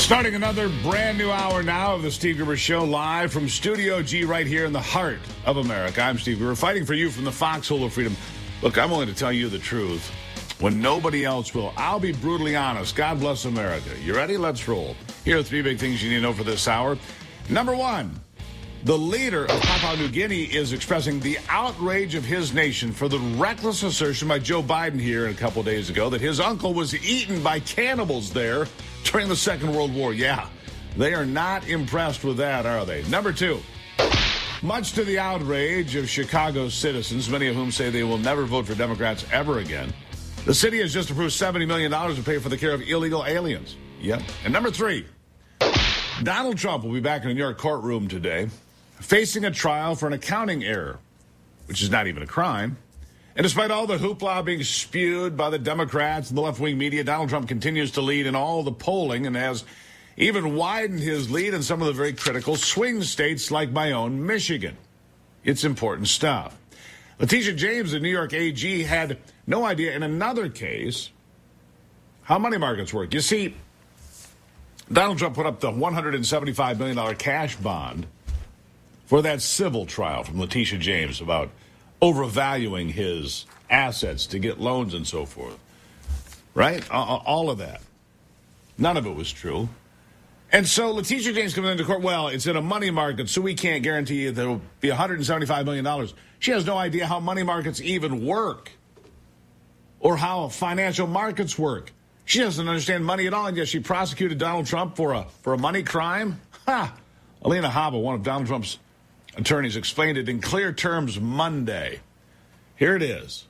Starting another brand new hour now of the Steve Gruber Show, live from Studio G right here in the heart of America. I'm Steve Gruber, fighting for you from the foxhole of freedom. Look, I'm willing to tell you the truth when nobody else will. I'll be brutally honest. God bless America. You ready? Let's roll. Here are three big things you need to know for this hour. Number one, the leader of Papua New Guinea is expressing the outrage of his nation for the reckless assertion by Joe Biden here a couple days ago that his uncle was eaten by cannibals there during the Second World War. Yeah, they are not impressed with that, are they? Number two, much to the outrage of Chicago's citizens, many of whom say they will never vote for Democrats ever again, the city has just approved $70 million to pay for the care of illegal aliens. Yep. And number three, Donald Trump will be back in a New York courtroom today, facing a trial for an accounting error, which is not even a crime. And despite all the hoopla being spewed by the Democrats and the left-wing media, Donald Trump continues to lead in all the polling and has even widened his lead in some of the very critical swing states like my own Michigan. It's important stuff. Letitia James, the New York AG, had no idea in another case how money markets work. You see, Donald Trump put up the $175 million cash bond for that civil trial from Letitia James about overvaluing his assets to get loans and so forth. Right? All of that. None of it was true. And so Letitia James comes into court, well, it's in a money market, so we can't guarantee you there will be $175 million. She has no idea how money markets even work or how financial markets work. She doesn't understand money at all, and yet she prosecuted Donald Trump for a money crime? Ha! Alina Habba, one of Donald Trump's attorneys, explained it in clear terms Monday. Here it is.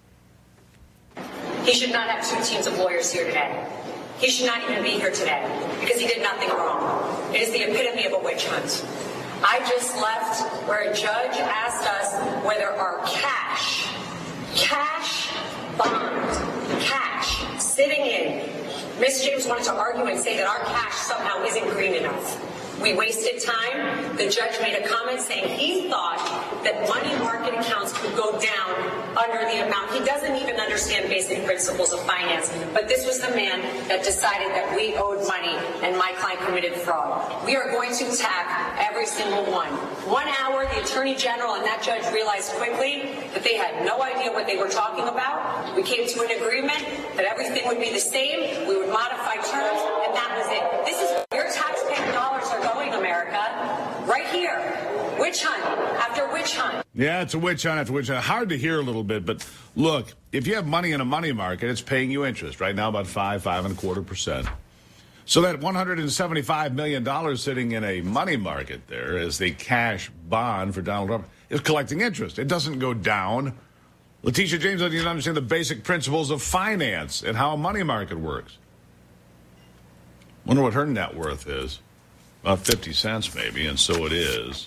He should not have two teams of lawyers here today. He should not even be here today because he did nothing wrong. It is the epitome of a witch hunt. I just left where a judge asked us whether our cash, bond, cash, sitting in. Ms. James wanted to argue and say that our cash somehow isn't green enough. We wasted time. The judge made a comment saying he thought that money market accounts could go down under the amount. He doesn't even understand basic principles of finance. But this was the man that decided that we owed money and my client committed fraud. We are going to attack every single one. 1 hour, the attorney general and that judge realized quickly that they had no idea what they were talking about. We came to an agreement that everything would be the same. We would modify terms, and that was it. This is where your taxpayer dollars are going, America. Right here. Witch hunt after witch hunt. Yeah, it's a witch hunt after witch hunt. Hard to hear a little bit, but look, if you have money in a money market, it's paying you interest. Right now, about 5.25%. So that $175 million sitting in a money market there as the cash bond for Donald Trump is collecting interest. It doesn't go down. Letitia James doesn't even understand the basic principles of finance and how a money market works. Wonder what her net worth is. About 50 cents maybe, and so it is.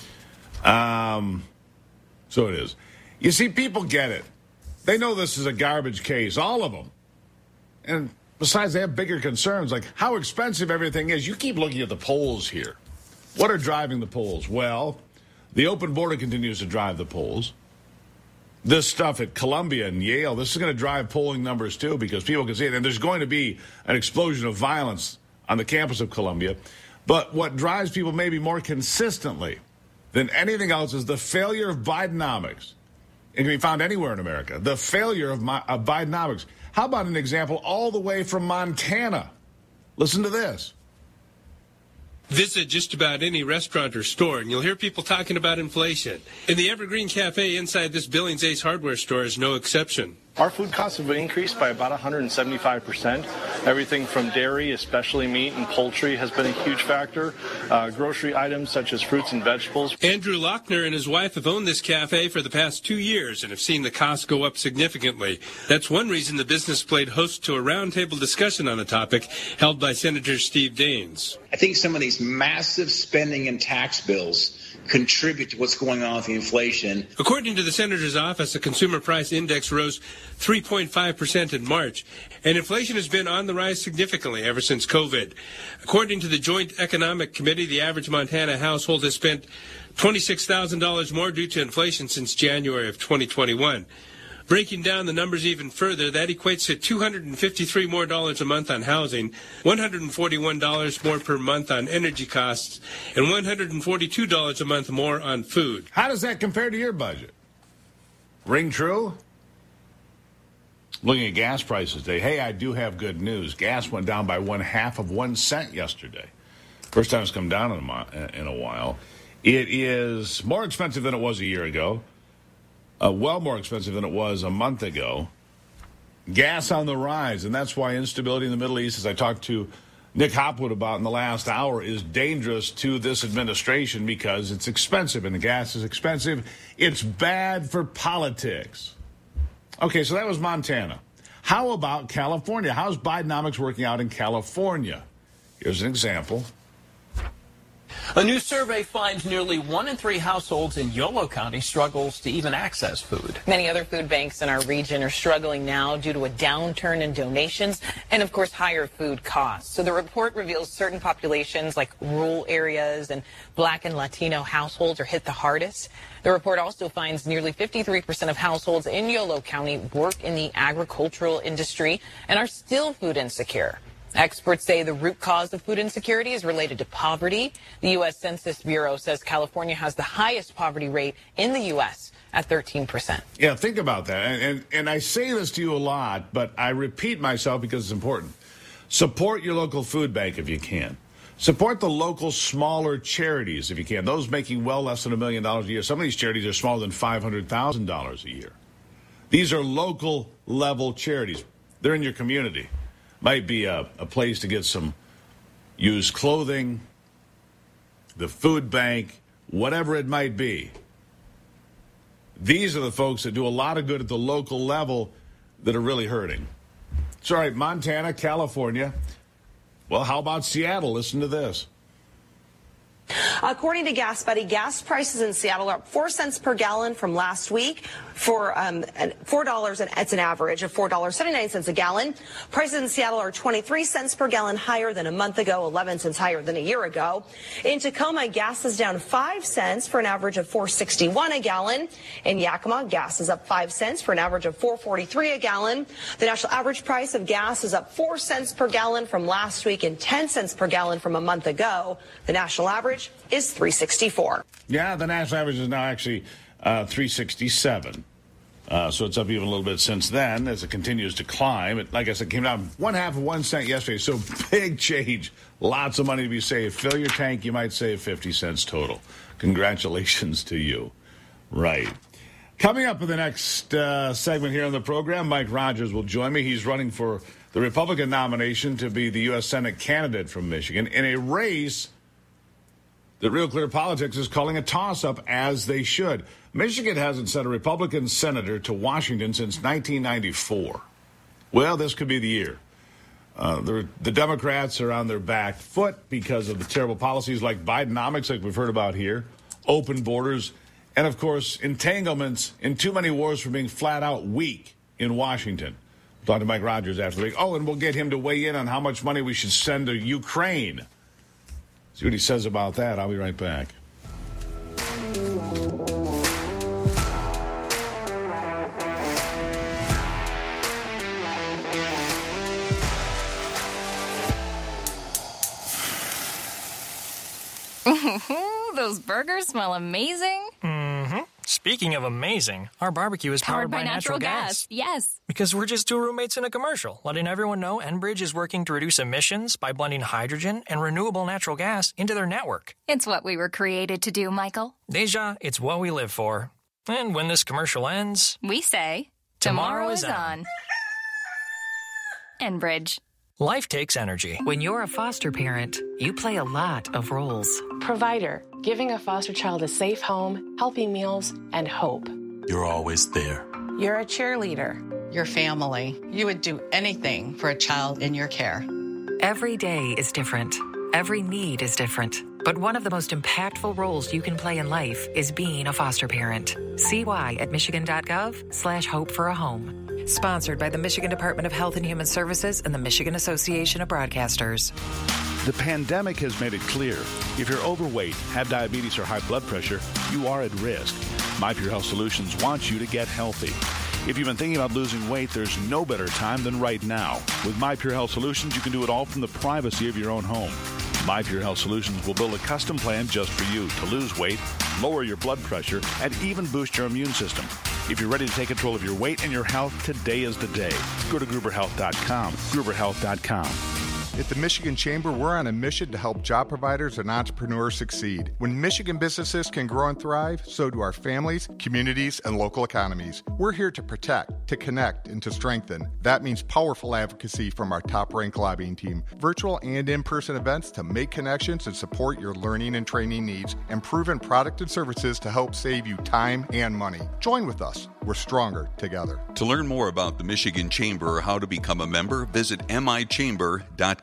So it is. You see, people get it. They know this is a garbage case, all of them. And besides, they have bigger concerns, like how expensive everything is. You keep looking at the polls here. What are driving the polls? Well, the open border continues to drive the polls. This stuff at Columbia and Yale, this is going to drive polling numbers too because people can see it. And there's going to be an explosion of violence on the campus of Columbia. But what drives people maybe more consistently than anything else is the failure of Bidenomics. It can be found anywhere in America. The failure of Bidenomics. How about an example all the way from Montana? Listen to this. Visit just about any restaurant or store, and you'll hear people talking about inflation. And the Evergreen Cafe inside this Billings Ace hardware store is no exception. Our food costs have increased by about 175%. Everything from dairy, especially meat and poultry, has been a huge factor. Grocery items such as fruits and vegetables. Andrew Lochner and his wife have owned this cafe for the past 2 years and have seen the costs go up significantly. That's one reason the business played host to a roundtable discussion on the topic held by Senator Steve Daines. I think some of these massive spending and tax bills contribute to what's going on with the inflation. According to the Senator's office, the Consumer Price Index rose 3.5% in March, and inflation has been on the rise significantly ever since COVID. According to the Joint Economic Committee, the average Montana household has spent $26,000 more due to inflation since January of 2021. Breaking down the numbers even further, that equates to $253 more a month on housing, $141 more per month on energy costs, and $142 a month more on food. How does that compare to your budget? Ring true? Looking at gas prices today, hey, I do have good news. Gas went down by 1/2 cent yesterday. First time it's come down in a while. It is more expensive than it was a year ago. Well more expensive than it was a month ago. Gas on the rise, and that's why instability in the Middle East, as I talked to Nick Hopwood about in the last hour, is dangerous to this administration because it's expensive, and the gas is expensive. It's bad for politics. Okay, so that was Montana. How about California? How's Bidenomics working out in California? Here's an example. A new survey finds nearly 1 in 3 households in Yolo County struggles to even access food. Many other food banks in our region are struggling now due to a downturn in donations and, of course, higher food costs. So the report reveals certain populations like rural areas and Black and Latino households are hit the hardest. The report also finds nearly 53% of households in Yolo County work in the agricultural industry and are still food insecure. Experts say the root cause of food insecurity is related to poverty. The U.S. Census Bureau says California has the highest poverty rate in the U.S. at 13%. Yeah, think about that. And I say this to you a lot, but I repeat myself because it's important. Support your local food bank if you can. Support the local smaller charities if you can. Those making well less than $1 million a year. Some of these charities are smaller than $500,000 a year. These are local level charities. They're in your community. Might be a place to get some used clothing, the food bank, whatever it might be. These are the folks that do a lot of good at the local level that are really hurting. It's all right, Montana, California. Well, how about Seattle? Listen to this. According to Gas Buddy, gas prices in Seattle are up 4 cents per gallon from last week for $4, and it's an average of $4.79 a gallon. Prices in Seattle are 23 cents per gallon higher than a month ago, 11 cents higher than a year ago. In Tacoma, gas is down 5 cents for an average of $4.61 a gallon. In Yakima, gas is up 5 cents for an average of $4.43 a gallon. The national average price of gas is up 4 cents per gallon from last week and 10 cents per gallon from a month ago. The national average is $3.64. Yeah, the national average is now actually $3.67. So it's up even a little bit since then as it continues to climb. It, like I said, came down 1/2 cent yesterday. So big change. Lots of money to be saved. Fill your tank, you might save 50 cents total. Congratulations to you. Right. Coming up in the next segment here on the program, Mike Rogers will join me. He's running for the Republican nomination to be the U.S. Senate candidate from Michigan in a race that Real Clear Politics is calling a toss-up, as they should. Michigan hasn't sent a Republican senator to Washington since 1994. Well, this could be the year. The Democrats are on their back foot because of the terrible policies like Bidenomics, like we've heard about here, open borders, and, of course, entanglements in too many wars for being flat-out weak in Washington. We'll talk to Mike Rogers after the week. Oh, and we'll get him to weigh in on how much money we should send to Ukraine. See what he says about that. I'll be right back. Those burgers smell amazing. Mm-hmm. Speaking of amazing, our barbecue is powered by natural gas. Yes. Because we're just two roommates in a commercial, letting everyone know Enbridge is working to reduce emissions by blending hydrogen and renewable natural gas into their network. It's what we were created to do, Michael. Deja, it's what we live for. And when this commercial ends, we say, tomorrow is on. Enbridge. Life takes energy. When you're a foster parent, you play a lot of roles. Provider, giving a foster child a safe home, healthy meals, and hope. You're always there. You're a cheerleader. Your family. You would do anything for a child in your care. Every day is different. Every need is different. But one of the most impactful roles you can play in life is being a foster parent. See why at michigan.gov/hope for a home. Sponsored by the Michigan Department of Health and Human Services and the Michigan Association of Broadcasters. The pandemic has made it clear. If you're overweight, have diabetes or high blood pressure, you are at risk. My Pure Health Solutions wants you to get healthy. If you've been thinking about losing weight, there's no better time than right now. With My Pure Health Solutions, you can do it all from the privacy of your own home. My Pure Health Solutions will build a custom plan just for you to lose weight, lower your blood pressure, and even boost your immune system. If you're ready to take control of your weight and your health, today is the day. Go to GruberHealth.com. GruberHealth.com. At the Michigan Chamber, we're on a mission to help job providers and entrepreneurs succeed. When Michigan businesses can grow and thrive, so do our families, communities, and local economies. We're here to protect, to connect, and to strengthen. That means powerful advocacy from our top-ranked lobbying team, virtual and in-person events to make connections and support your learning and training needs, and proven product and services to help save you time and money. Join with us. We're stronger together. To learn more about the Michigan Chamber or how to become a member, visit michamber.com.